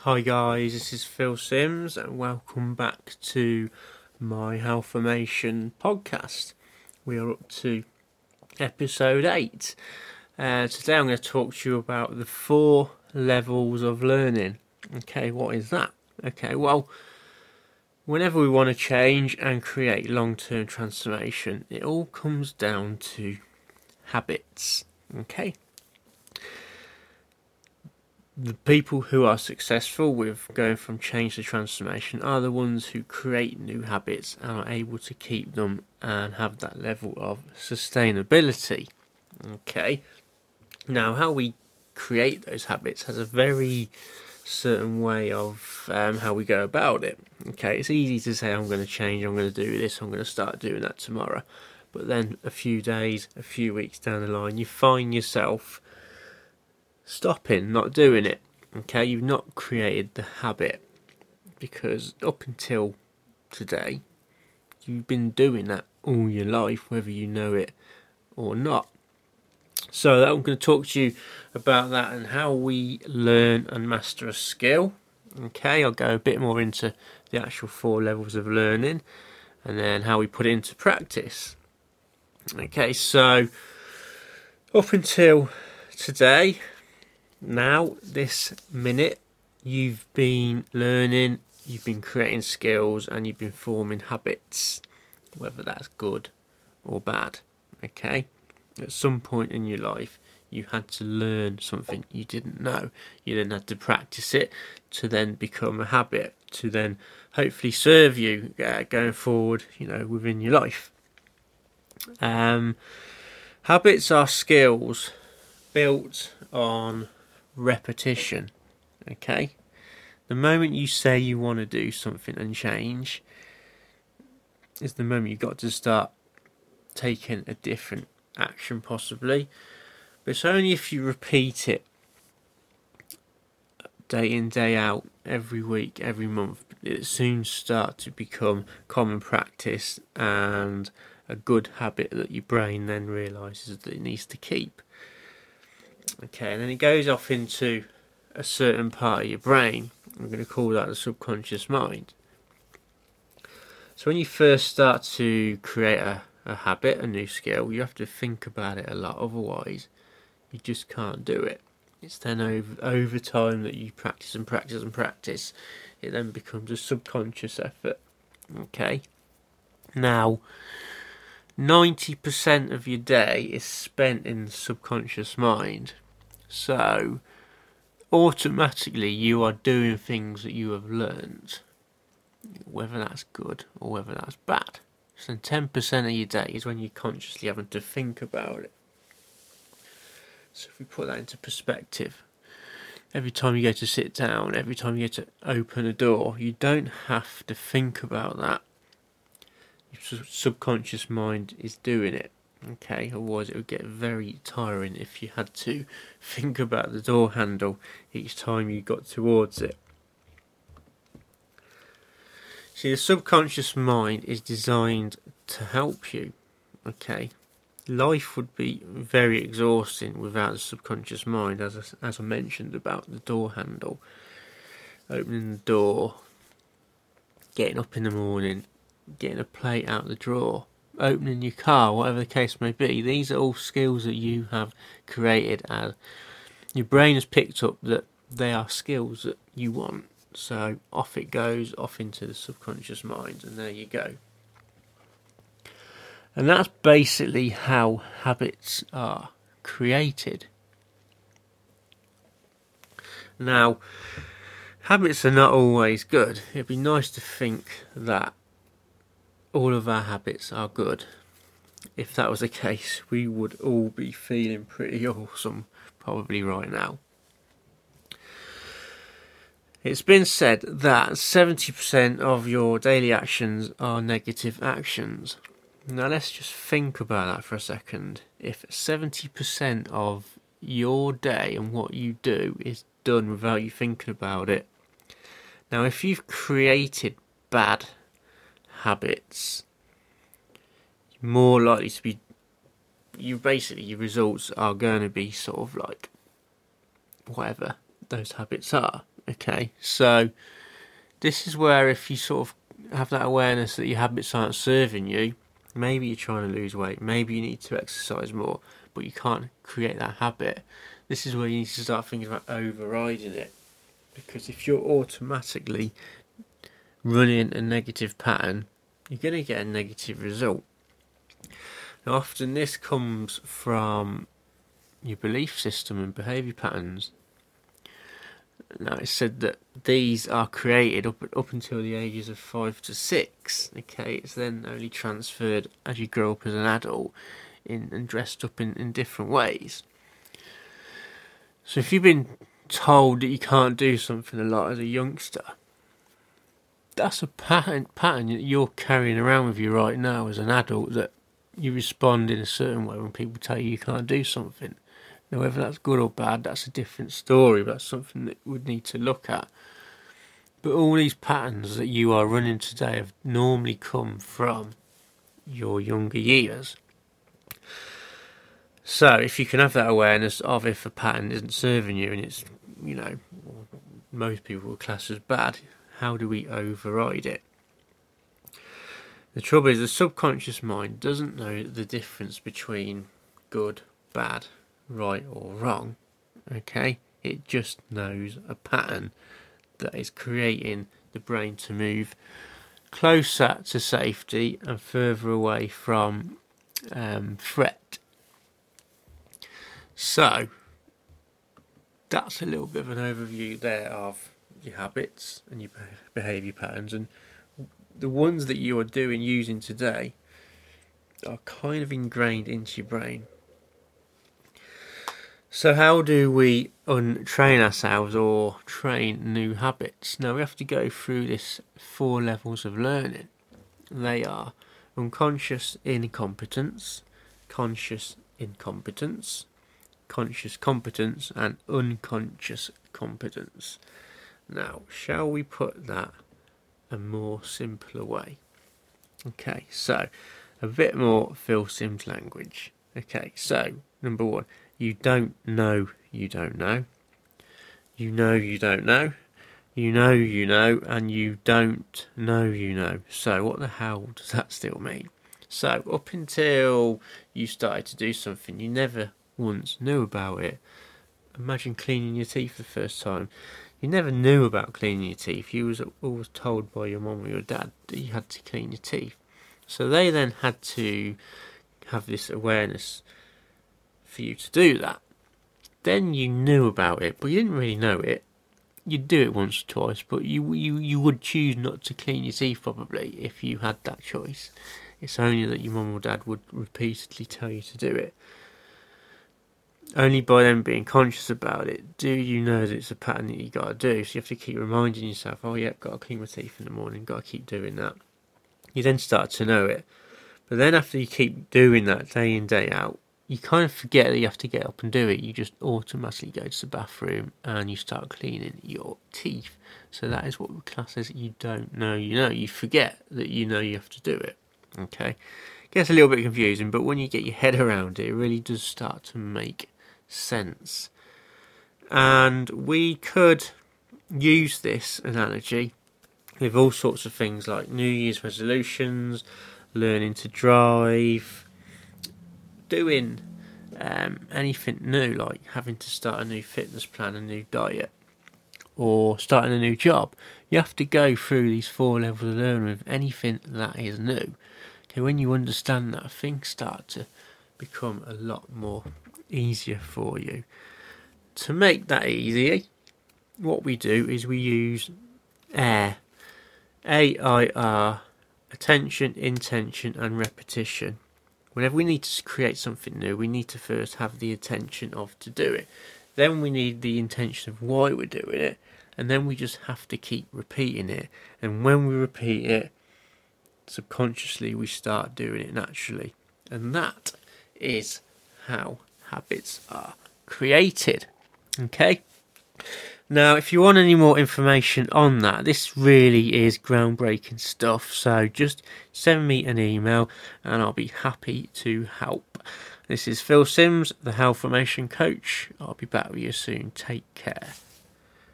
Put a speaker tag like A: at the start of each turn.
A: Hi guys, this is Phil Sims and welcome back to my Healthformation podcast. We are up to episode 8. Today I'm going to talk to you about the 4 levels of learning. Okay, what is that? Okay, well, whenever we want to change and create long-term transformation, it all comes down to habits. Okay. The people who are successful with going from change to transformation are the ones who create new habits and are able to keep them and have that level of sustainability. Okay, now how we create those habits has a very certain way of how we go about it. Okay, it's easy to say I'm going to change, I'm going to do this, I'm going to start doing that tomorrow, but then a few days, a few weeks down the line, you find yourself stopping, not doing it. Okay, you've not created the habit because up until today you've been doing that all your life, whether you know it or not. So I'm going to talk to you about that and how we learn and master a skill. Okay, I'll go a bit more into the actual 4 levels of learning and then how we put it into practice. Okay, so up until today, now, this minute, you've been learning, you've been creating skills, and you've been forming habits, whether that's good or bad. Okay? At some point in your life, you had to learn something you didn't know. You then had to practice it to then become a habit, to then hopefully serve you going forward, within your life. Habits are skills built on repetition. Okay, the moment you say you want to do something and change is the moment you've got to start taking a different action, possibly, but it's only if you repeat it day in, day out, every week, every month, it soon starts to become common practice and a good habit that your brain then realises that it needs to keep. Okay, and then it goes off into a certain part of your brain. I'm going to call that the subconscious mind. So when you first start to create a habit, a new skill, you have to think about it a lot. Otherwise, you just can't do it. It's then over time that you practice and practice and practice. It then becomes a subconscious effort. Okay. Now, 90% of your day is spent in the subconscious mind. So, automatically you are doing things that you have learned, whether that's good or whether that's bad. So 10% of your day is when you're consciously having to think about it. So if we put that into perspective, every time you go to sit down, every time you go to open a door, you don't have to think about that. Your subconscious mind is doing it. Okay, otherwise it would get very tiring if you had to think about the door handle each time you got towards it. See, the subconscious mind is designed to help you. Okay, life would be very exhausting without the subconscious mind, as I mentioned about the door handle, opening the door, getting up in the morning, getting a plate out the drawer, opening your car, whatever the case may be. These are all skills that you have created, as your brain has picked up that they are skills that you want. So off it goes, off into the subconscious mind, and there you go. And that's basically how habits are created. Now, habits are not always good. It'd be nice to think that all of our habits are good. If that was the case, we would all be feeling pretty awesome probably right now. It's been said that 70% of your daily actions are negative actions. Now let's just think about that for a second. If 70% of your day and what you do is done without you thinking about it, now if you've created bad habits, you're more likely to be, your results are going to be sort of like whatever those habits are. Okay, so this is where if you sort of have that awareness that your habits aren't serving you, maybe you're trying to lose weight, maybe you need to exercise more, but you can't create that habit. This is where you need to start thinking about overriding it. Because if you're automatically running a negative pattern, you're going to get a negative result. Now, often this comes from your belief system and behaviour patterns. Now, it's said that these are created up until the ages of 5 to 6. Okay, it's then only transferred as you grow up as an adult and dressed up in different ways. So if you've been told that you can't do something a lot as a youngster, that's a pattern that you're carrying around with you right now as an adult, that you respond in a certain way when people tell you can't do something. Now, whether that's good or bad, that's a different story, but that's something that we'd need to look at. But all these patterns that you are running today have normally come from your younger years. So if you can have that awareness of if a pattern isn't serving you and it's, most people would class as bad, how do we override it? The trouble is the subconscious mind doesn't know the difference between good, bad, right or wrong. Okay? It just knows a pattern that is creating the brain to move closer to safety and further away from threat. So, that's a little bit of an overview there of your habits and your behaviour patterns, and the ones that you are using today are kind of ingrained into your brain. So how do we untrain ourselves or train new habits? Now we have to go through this 4 levels of learning. They are unconscious incompetence, conscious incompetence, conscious competence, and unconscious competence. Now, shall we put that a more simpler way? Okay, so a bit more Phil Simms language. Okay, so number 1, you don't know you don't know. You know you don't know. You know you know, and you don't know you know. So what the hell does that still mean? So up until you started to do something, you never once knew about it. Imagine cleaning your teeth the first time. You never knew about cleaning your teeth. You was always told by your mum or your dad that you had to clean your teeth. So they then had to have this awareness for you to do that. Then you knew about it, but you didn't really know it. You'd do it once or twice, but you would choose not to clean your teeth probably if you had that choice. It's only that your mum or dad would repeatedly tell you to do it. Only by them being conscious about it do you know that it's a pattern that you got to do. So you have to keep reminding yourself, oh yeah, got to clean my teeth in the morning, got to keep doing that. You then start to know it. But then after you keep doing that day in, day out, you kind of forget that you have to get up and do it. You just automatically go to the bathroom and you start cleaning your teeth. So that is what we class as you don't know you know. You forget that you know you have to do it. Okay? Gets a little bit confusing, but when you get your head around it, it really does start to make sense. And we could use this analogy with all sorts of things like New Year's resolutions, learning to drive, doing anything new, like having to start a new fitness plan, a new diet, or starting a new job. You have to go through these 4 levels of learning with anything that is new. Okay, when you understand that, things start to become a lot more easier for you. To make that easier, what we do is we use AIR, AIR, attention, intention and repetition. Whenever we need to create something new, we need to first have the attention of to do it. Then we need the intention of why we're doing it, and then we just have to keep repeating it. And when we repeat it, subconsciously we start doing it naturally. And that is how habits are created. Okay? Now, if you want any more information on that, this really is groundbreaking stuff, so just send me an email and I'll be happy to help. This is Phil Simms, the Health Formation Coach. I'll be back with you soon. Take care.